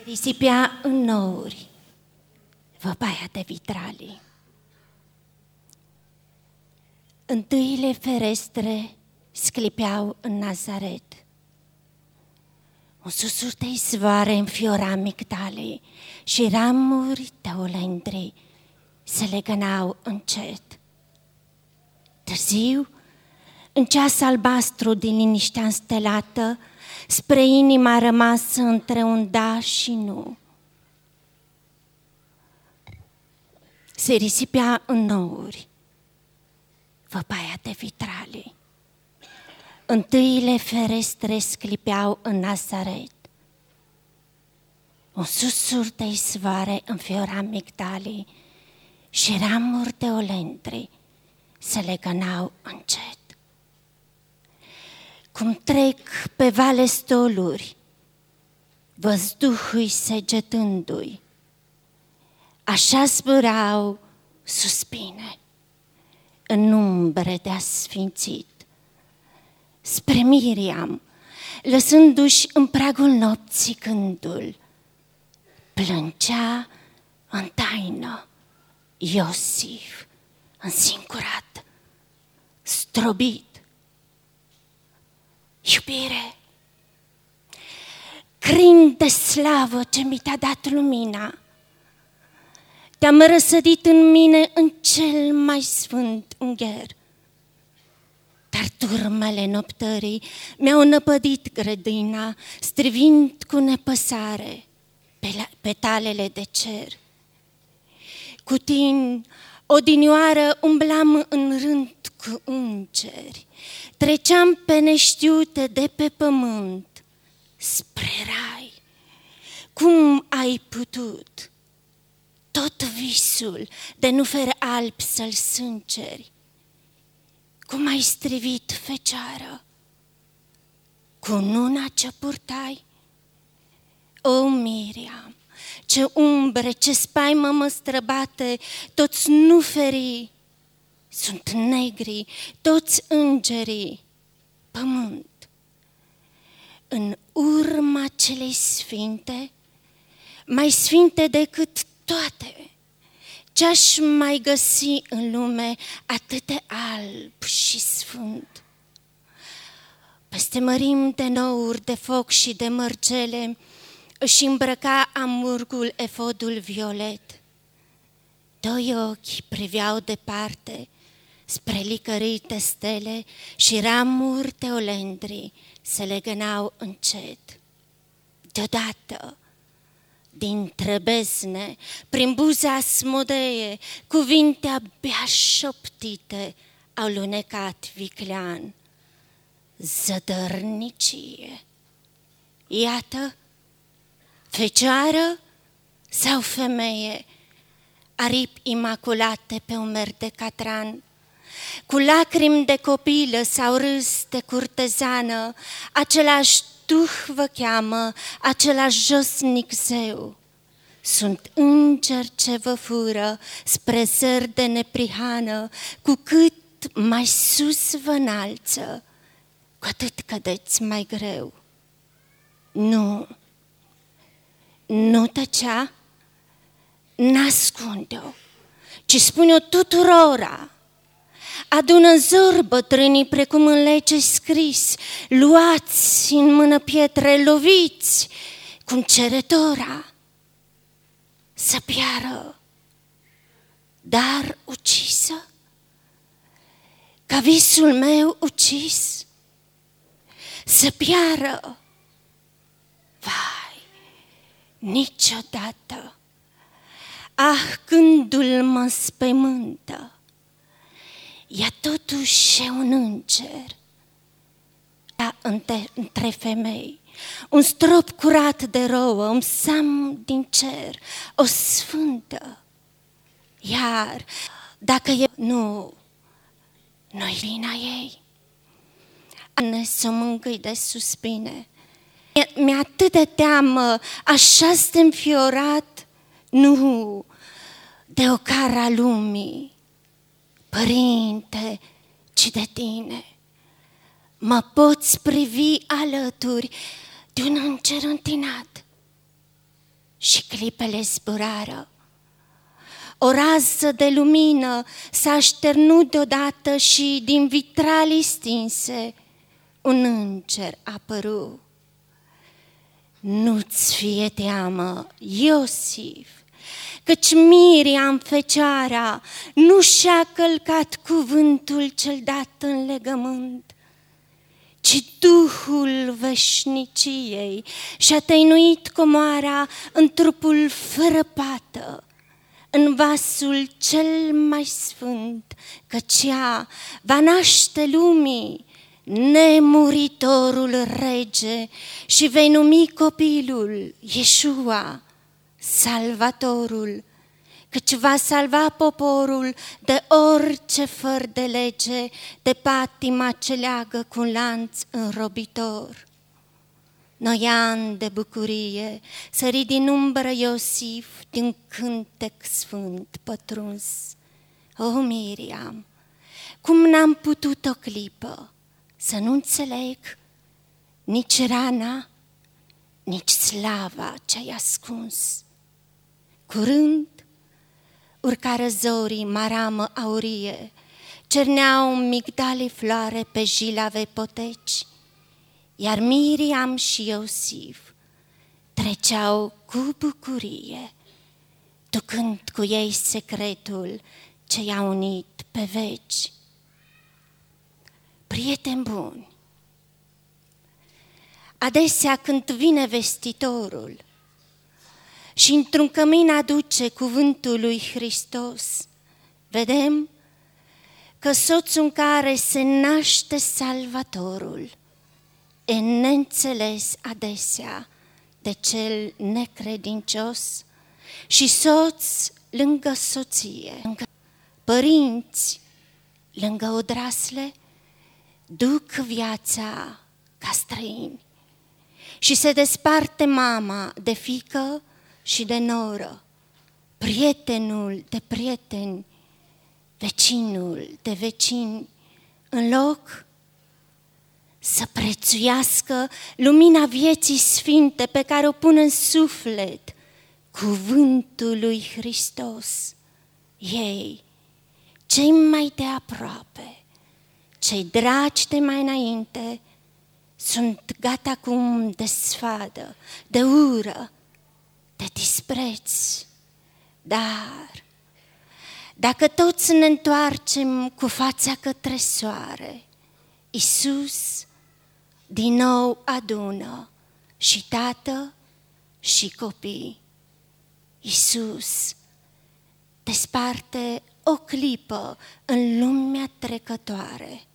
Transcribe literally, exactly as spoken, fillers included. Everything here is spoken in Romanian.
risipea în nouri văpaia de vitralii. Întâile ferestre sclipeau în Nazaret. Un susur de izvoare înfiora migdalii și ramuri de olendri se legănau încet. Târziu, în ceas albastru din liniștea înstelată, spre inima rămasă între un da și nu, se risipea în nouri văpaia de vitralii. Întâile ferestre sclipeau în Nazaret. Un susur de izvoare înfiora migdalii și ramuri de olendri se legănau încet. Cum trec pe vale stoluri, văzduhui segetându-i, așa zburau suspine în umbre de asfințit, spre Miriam, lăsându-și în pragul nopții gândul, plângea în taină Iosif, însingurat, strobit. Iubire, crin de slavă ce mi te-a dat lumina, te-am răsădit în mine în cel mai sfânt ungher. Dar turmele noptării mi-au năpădit grădina, strivind cu nepăsare petalele de cer. Cu tine, odinioară, umblam în rând cu îngeri, treceam pe neștiute de pe pământ spre rai. Cum ai putut tot visul de nufer alb să-l sânceri? Cum ai strivit, fecioară, cu nuna ce purtai? O, Miriam, ce umbre, ce spaimă mă străbate, toți nuferii sunt negri, toți îngerii, pământ. În urma celei sfinte, mai sfinte decât toate, ce-aș mai găsi în lume atât de alb și sfânt? Peste mărimi de nouri, de foc și de mărgele, își îmbrăca amurgul efodul violet. Doi ochi priveau departe, spre licărite stele și ramuri de olendri se legănau încet. Deodată, dintre bezne, prin buza smodeie, cuvinte abia șoptite au lunecat viclean. Zădărnicie. Iată, fecioară sau femeie, aripi imaculate pe umeri de catran, cu lacrimi de copilă sau râs de curtezană, același duh vă cheamă, același josnic zeu. Sunt îngeri ce vă fură spre zări de neprihană, cu cât mai sus vă înalță, cu atât cădeți mai greu. Nu, nu tăcea, n-ascunde-o, ci spune-o tuturora. Adună în zor bătrânii precum în lege scris, luați în mână pietre, loviți cum cerătora, să piară, dar ucisă, ca visul meu ucis, să piară, vai, niciodată. Ah, gândul mă înspăimântă, ea totuși e un înger. Ea între, între femei, un strop curat de rouă, un sam din cer, o sfântă. Iar dacă e, nu, nu-i vina ei. Ane s-o mângâi de suspine. Mi-e atât de teamă, așa-s de înfiorat, nu, de o cara lumii, Părinte, ci de tine. Mă poți privi alături de un înger întinat. și clipele zburară. O rază de lumină s-a așternut deodată și din vitralii stinse un înger a apărut. Nu-ți fie teamă, Iosif, căci Miriam, fecioara, nu și-a călcat cuvântul cel dat în legământ, ci Duhul veșniciei și-a tăinuit comoara în trupul fără pată, în vasul cel mai sfânt, căci ea va naște lumii nemuritorul rege și vei numi copilul Iesua, Salvatorul, căci va salva poporul de orice făr de lege, de patima ce leagă cu un lanț înrobitor. Noian de bucurie, sări din umbră Iosif, din cântec sfânt pătruns. O, Miriam, cum n-am putut o clipă să nu înțeleg nici rana, nici slava ce-ai ascuns. Curând urcară zorii maramă aurie, cerneau migdalii floare pe jilave poteci, iar Miriam și Iosif treceau cu bucurie, ducând cu ei secretul ce i-a unit pe veci. Prieteni buni, adesea când vine vestitorul și într-un cămin aduce cuvântul lui Hristos, vedem că soțul în care se naște Salvatorul e neînțeles adesea de cel necredincios și soț lângă soție, lângă părinți, lângă odrasle, duc viața ca străini și se desparte mama de fiică și de noră, prietenul de prieteni, vecinul de vecini, în loc să prețuiască lumina vieții sfinte pe care o pun în suflet cuvântul lui Hristos. Ei, cei mai de aproape, cei dragi de mai înainte, sunt gata acum de sfadă, de ură, de dispreț. Dar dacă toți ne întoarcem cu fața către soare, Iisus din nou adună și tată și copii. Iisus desparte o clipă în lumea trecătoare